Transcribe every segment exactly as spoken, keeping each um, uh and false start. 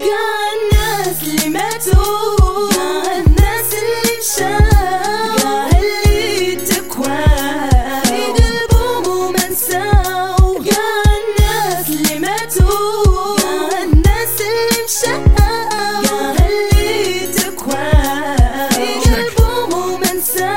قاع الناس اللي ماتوا، قاع الناس اللي انشاوا، قاع اللي تكوى في قلبهم وما نساو، قاع الناس اللي ماتوا، قاع الناس اللي انشاوا، قاع اللي تكوى في قلبهم وما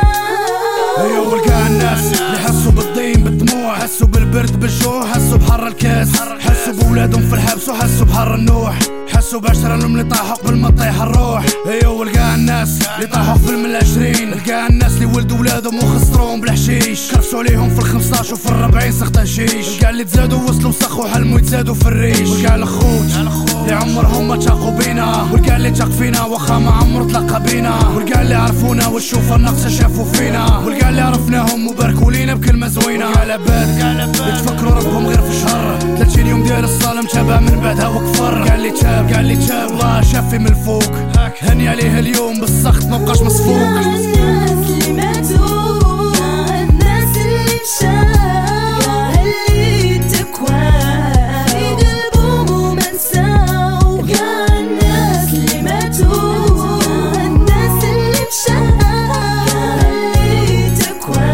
نساو. ايوه ولقاع الناس اللي حسوا بالضيم بالدموع، حسوا بالبرد بالجوع، حسوا بحر الكاس، حسوا بولادهم في الحبس وحسوا بحر النوح، حسوا بعشرانهم اللي طاحوا قبل ما تطيح الروح. ايوه ولقاع الناس اللي طاحوا في فيلم العشرين، لقاع الناس اللي ولدوا ولادهم وخسروهم بالحشيش، كرفسوا عليهم في الخمسطاش وفي الربعين سخت هشيش، لقاع اللي تزادوا وصلوا سخوا حلموا يتزادوا في الريش، ولقاع الخوت اللي عمرهم ما تشاقوا بينا، ولقاع اللي تشاق فينا واخا ما عمر تلقى بينا، ولقاع اللي عرفونا والشوفه النقصه شافوا فينا، ولقاع اللي عرفناهم وباركوا لينا بكلمه زوينه، ولقاع العباد يتفكروا ربهم غير في الشهر، ثلاثين يوم ديال الصالة متابع من بعدها وكفر، قال لي تاب قال لي تاب الله شافي من الفوق، هني عليه اليوم بالسخط ما بقاش مسفوق. قاع الناس اللي ماتوا، قاع الناس اللي انشاوا، قاع اللي تكوى في قلبهم وما نساو، قاع الناس اللي ماتوا، قاع الناس اللي انشاوا، قاع اللي تكوى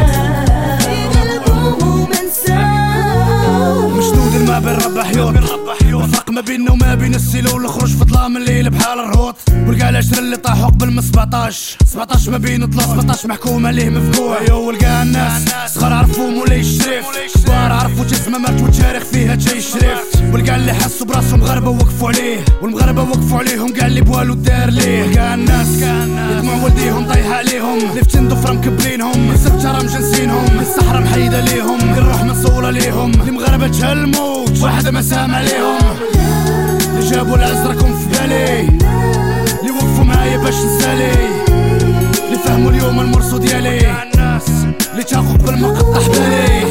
في قلبهم وما نساو. مشدود الماء بين ربع حيوط، الفرق ما بيننا وما بين السيلو اللي خرج في ظلام الليل بحال الرهوط، ولقاع العشرة اللي طاحوا قبل من سبعطاش، سبعطاش ما بين طلع سبعطاش محكوم عليه مفقوع. ايوا ولقاع الناس صغار عرفوا مولاي الشريف، كبار عرفوا جسمه مات وتاريخ فيها جاي الشريف، ولقاع اللي حسوا براسهم مغاربه وقفوا عليه، والمغاربه وقفوا عليهم قال اللي بوالو دار ليه، قاع الناس يدمع ولديهم طايح عليهم، اللي في تندفره مكبرينهم، السبتره مجنسينهم، الصحراء محيده ليهم، الروح منصوله ليهم، اللي مغاربه جهل الموت واحده ما سام عليهم، اللي جابوا العز راكم في بالي، اللي وقفوا معايا باش نسالي، اللي فهموا اليوم المرسو ديالي، اللي تاقوا قبل ما قطع بالي.